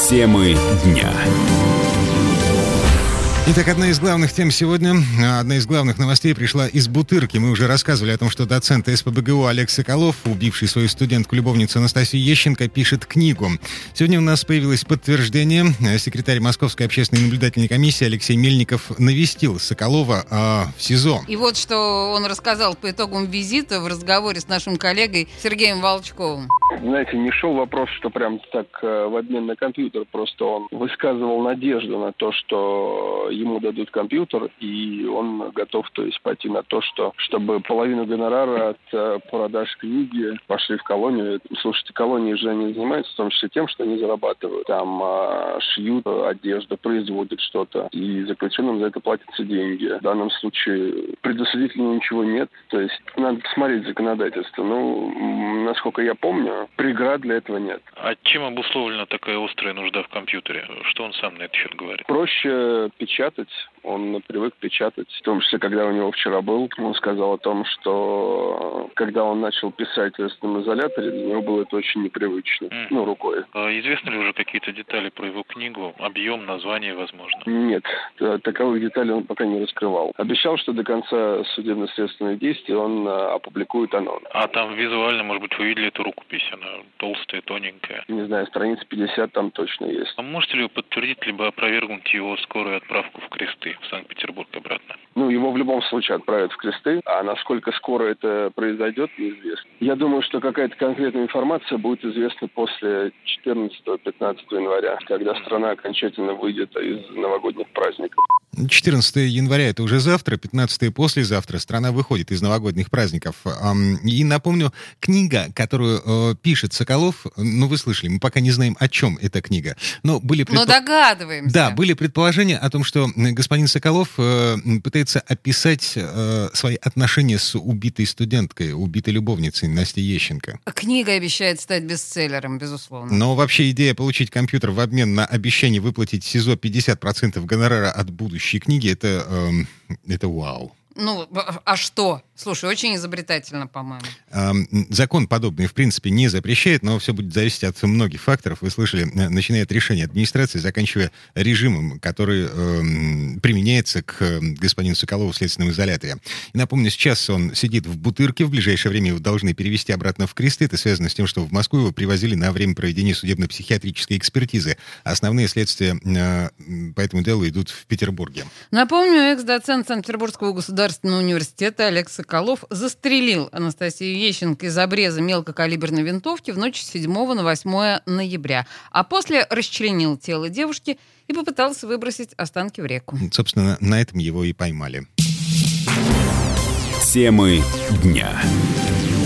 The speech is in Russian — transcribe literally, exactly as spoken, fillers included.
Темы дня. Итак, одна из главных тем сегодня, одна из главных новостей пришла из Бутырки. Мы уже рассказывали о том, что доцент СПбГУ Олег Соколов, убивший свою студентку-любовницу Анастасию Ещенко, пишет книгу. Сегодня у нас появилось подтверждение. Секретарь Московской общественной наблюдательной комиссии Алексей Мельников навестил Соколова а, в СИЗО. И вот что он рассказал по итогам визита в разговоре с нашим коллегой Сергеем Волчковым. Знаете, не шел вопрос, что прям так э, в обмен на компьютер, просто он высказывал надежду на то, что ему дадут компьютер, и он готов, то есть, пойти на то, что чтобы половину гонорара от э, продаж книги пошли в колонию. Слушайте, колонии же они занимаются в том числе тем, что они зарабатывают. Там э, шьют одежду, производят что-то, и заключенным за это платятся деньги. В данном случае предосудительного ничего нет, то есть надо посмотреть законодательство. Ну, насколько я помню, преград для этого нет. А чем обусловлена такая острая нужда в компьютере? Что он сам на этот счет говорит? Проще печатать. Он привык печатать. В том числе, когда у него вчера был, он сказал о том, что когда он начал писать в следственном изоляторе, для него было это очень непривычно. Mm. Ну, рукой. А известны ли уже какие-то детали про его книгу? Объем, название, возможно? Нет. Таковых деталей он пока не раскрывал. Обещал, что до конца судебно-следственных действий он опубликует анонс. А там визуально, может быть, вы видели эту рукопись? Она толстая, тоненькая. Не знаю, страниц пятьдесят там точно есть. А можете ли вы подтвердить, либо опровергнуть его скорую отправку в Кресты, в Санкт-Петербург обратно? Ну, его в любом случае отправят в Кресты, а насколько скоро это произойдет, неизвестно. Я думаю, что какая-то конкретная информация будет известна после четырнадцатого-пятнадцатого января, когда страна окончательно выйдет из новогодних праздников. четырнадцатого января — это уже завтра, пятнадцатого послезавтра страна выходит из новогодних праздников. И напомню, книга, которую пишет Соколов, ну, вы слышали, мы пока не знаем, о чем эта книга. Но были предпо... Но догадываемся. Да, были предположения о том, что господин Соколов пытается описать свои отношения с убитой студенткой, убитой любовницей Настей Ещенко. Книга обещает стать бестселлером, безусловно. Но вообще идея получить компьютер в обмен на обещание выплатить СИЗО пятьдесят процентов гонорара от будущей книги, это, э, это вау. Ну, а что? Слушай, очень изобретательно, по-моему. Эм, закон подобный, в принципе, не запрещает, но все будет зависеть от многих факторов. Вы слышали, начиная от решения администрации, заканчивая режимом, который эм, применяется к господину Соколову в следственном изоляторе. И напомню, сейчас он сидит в Бутырке, в ближайшее время его должны перевести обратно в Кресты. Это связано с тем, что в Москву его привозили на время проведения судебно-психиатрической экспертизы. Основные следствия э, по этому делу идут в Петербурге. Напомню, экс-доцент Санкт-Петербургского государственного университета Олег Соколов застрелил Анастасию Ещенко из обреза мелкокалиберной винтовки в ночь с седьмого на восьмое ноября, а после расчленил тело девушки и попытался выбросить останки в реку. Собственно, на этом его и поймали. Темы дня.